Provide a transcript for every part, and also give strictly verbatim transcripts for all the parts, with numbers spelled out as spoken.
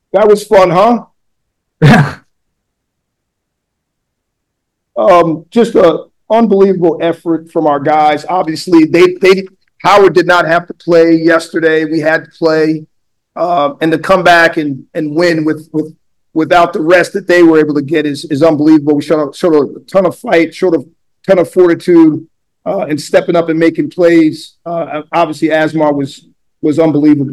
That was fun, huh? Um, just a unbelievable effort from our guys. Obviously, they they Howard did not have to play yesterday. We had to play, uh, and to come back and and win with with without the rest that they were able to get is is unbelievable. We showed a, showed a ton of fight, showed a ton of fortitude, uh, and stepping up and making plays. Uh, obviously, Asmar was was unbelievable.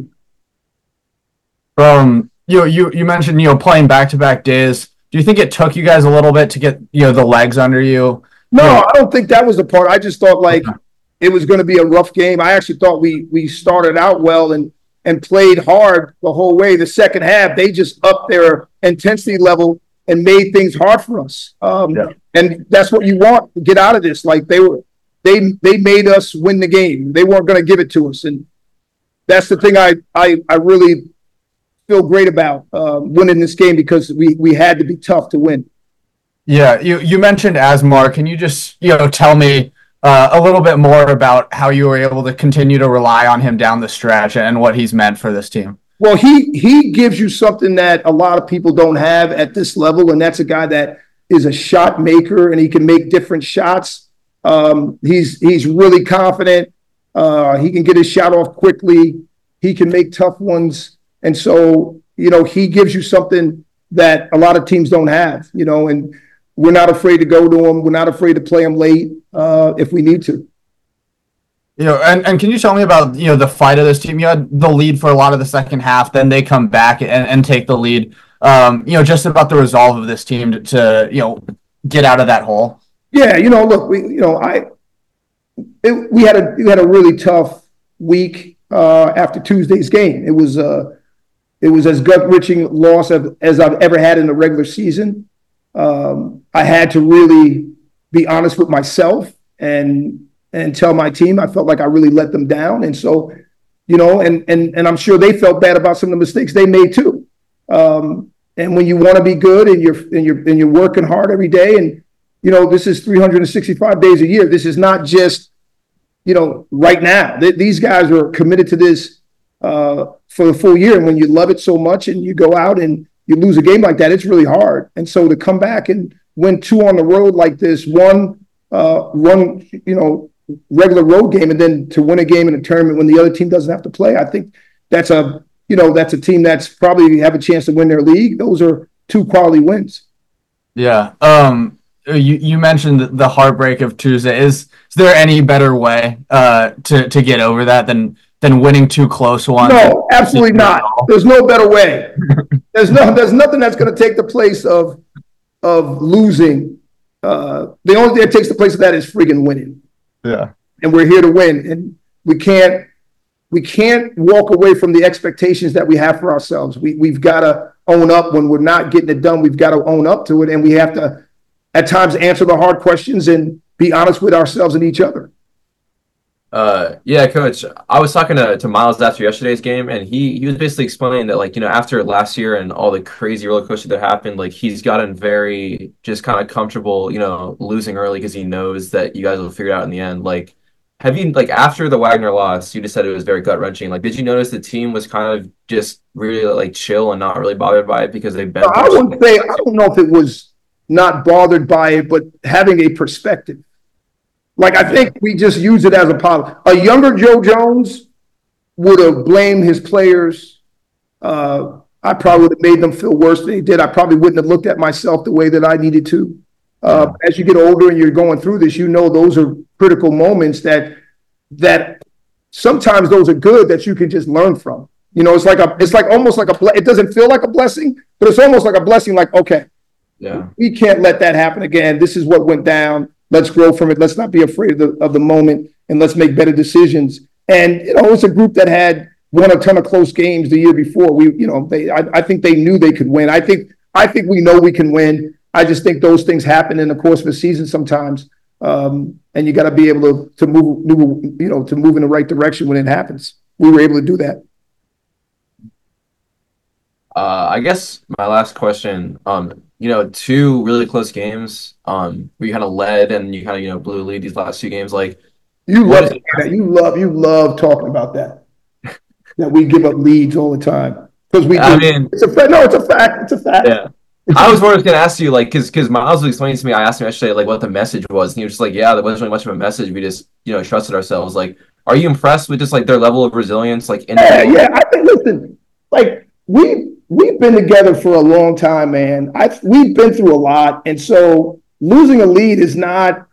Um, you you you mentioned you know playing back to back days. Do you think it took you guys a little bit to get you know the legs under you? No, You know, I don't think that was the part. I just thought like it was going to be a rough game. I actually thought we we started out well and and played hard the whole way. The second half, they just upped their intensity level and made things hard for us. Um, yeah. and that's what you want to get out of this. Like they were, they they made us win the game. They weren't going to give it to us, and that's the thing I I I really feel great about uh, winning this game because we we had to be tough to win. Yeah, you you mentioned Asmar. Can you just you know tell me uh, a little bit more about how you were able to continue to rely on him down the stretch and what he's meant for this team? Well, he he gives you something that a lot of people don't have at this level, and that's a guy that is a shot maker and he can make different shots. Um, he's he's really confident. Uh, he can get his shot off quickly. He can make tough ones, and so you know he gives you something that a lot of teams don't have. You know, and we're not afraid to go to him. We're not afraid to play him late uh, if we need to. You know, and, and can you tell me about you know the fight of this team? You had the lead for a lot of the second half, then they come back and, and take the lead. Um, you know, just about the resolve of this team to, to you know get out of that hole. Yeah, you know, look, we you know I it, we had a we had a really tough week uh, after Tuesday's game. It was uh, it was as gut wrenching loss as, as I've ever had in the regular season. Um, I had to really be honest with myself and and tell my team I felt like I really let them down. And so, you know, and and and I'm sure they felt bad about some of the mistakes they made too. Um, and when you want to be good and you're and you're and you're working hard every day, and you know, this is three hundred sixty-five days a year. This is not just, you know, right now. Th- these guys are committed to this uh, for the full year. And when you love it so much and you go out and you lose a game like that, it's really hard. And so to come back and win two on the road like this, one uh, one, you know, regular road game, and then to win a game in a tournament when the other team doesn't have to play, I think that's a, you know, that's a team that's probably have a chance to win their league. Those are two quality wins. Yeah. Um. You you mentioned the heartbreak of Tuesday. Is is there any better way uh to to get over that than than winning two close ones? No, absolutely not. There's no better way. There's no there's nothing that's going to take the place of of losing. Uh, the only thing that takes the place of that is friggin' winning. Yeah. And we're here to win, and we can't we can't walk away from the expectations that we have for ourselves. We we've got to own up when we're not getting it done. We've got to own up to it, and we have to at times answer the hard questions and be honest with ourselves and each other. Uh, yeah, Coach. I was talking to, to Miles after yesterday's game, and he he was basically explaining that, like, you know, after last year and all the crazy roller coaster that happened, like, he's gotten very just kind of comfortable, you know, losing early because he knows that you guys will figure it out in the end. Like, have you, like, after the Wagner loss, you just said it was very gut wrenching. Like, did you notice the team was kind of just really like chill and not really bothered by it because they've been? I wouldn't say, I don't know if it was not bothered by it, but having a perspective. Like, I think we just use it as a positive. A younger Joe Jones would have blamed his players. Uh, I probably would have made them feel worse than they did. I probably wouldn't have looked at myself the way that I needed to. Uh, as you get older and you're going through this, you know those are critical moments that that sometimes those are good that you can just learn from. You know, it's like a, it's like almost like a, it doesn't feel like a blessing, but it's almost like a blessing. Like, okay, yeah, we can't let that happen again. This is what went down. Let's grow from it. Let's not be afraid of the, of the moment, and let's make better decisions. And, you know, it's a group that had won a ton of close games the year before. We, you know, they, I, I think they knew they could win. I think, I think we know we can win. I just think those things happen in the course of a season sometimes. Um, and you got to be able to, to move, move, you know, to move in the right direction when it happens. We were able to do that. Uh, I guess my last question, um, you know, two really close games, um, where you kind of led and you kind of, you know, blew the lead these last two games. Like, you what love is it? that. You love, you love talking about that, that we give up leads all the time. Because we, I do. mean, it's a fact. No, it's a fact. It's a fact. Yeah. I was more just gonna ask you, like, because because Miles was explaining to me. I asked him yesterday, like, what the message was, and he was just like, "Yeah, there wasn't really much of a message. We just, you know, trusted ourselves." Like, are you impressed with just like their level of resilience? Like, in yeah, yeah. I think. Listen, like we we've been together for a long time, man. I we've been through a lot, and so losing a lead is not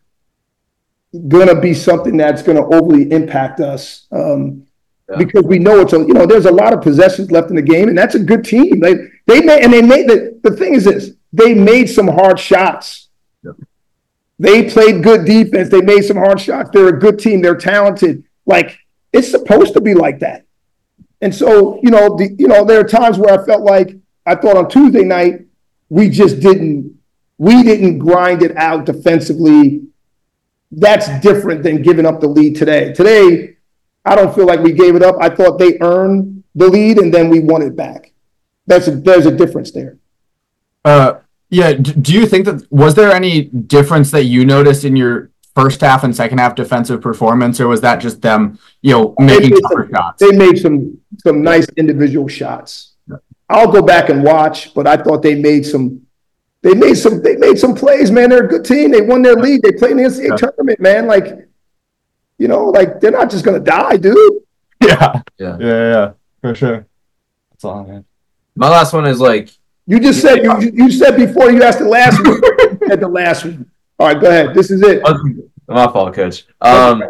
gonna be something that's gonna overly impact us. Um, Yeah. Because we know it's a, you know, there's a lot of possessions left in the game, and that's a good team. They they made and they made the the thing is this: they made some hard shots. Yeah. They played good defense. They made some hard shots. They're a good team. They're talented. Like it's supposed to be like that. And so, you know, the you know, there are times where I felt like I thought on Tuesday night we just didn't we didn't grind it out defensively. That's different than giving up the lead today. Today. I don't feel like we gave it up. I thought they earned the lead and then we won it back. That's a, there's a difference there. Uh, yeah. Do you think that was there any difference that you noticed in your first half and second half defensive performance, or was that just them, you know, making tougher shots? They made some some nice individual shots. Yeah. I'll go back and watch, but I thought they made some. They made some. They made some plays, man. They're a good team. They won their league. They played in the N C double A yeah. tournament, man. Like. You know, like they're not just gonna die, dude. Yeah, yeah, yeah, yeah, for sure. That's all, man. My last one is like you just said. You, you said before you asked the last one. You said the last one. All right, go ahead. This is it. My fault, Coach. Um,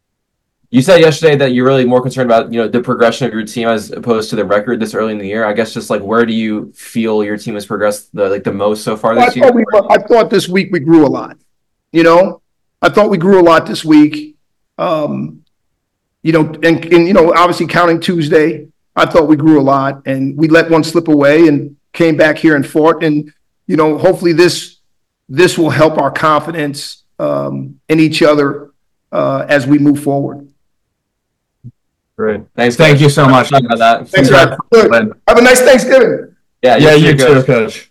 you said yesterday that you're really more concerned about you know the progression of your team as opposed to the record this early in the year. I guess just like where do you feel your team has progressed the like the most so far this well, I year? Thought we, I thought this week we grew a lot. You know, I thought we grew a lot this week. Um, you know, and, and, you know, obviously counting Tuesday, I thought we grew a lot and we let one slip away and came back here and fought. And, you know, hopefully this, this will help our confidence um, in each other uh, as we move forward. Great. Thanks. Thank you so much. About that. Thanks, Have a nice Thanksgiving. Yeah. Yeah, you, you too, Coach.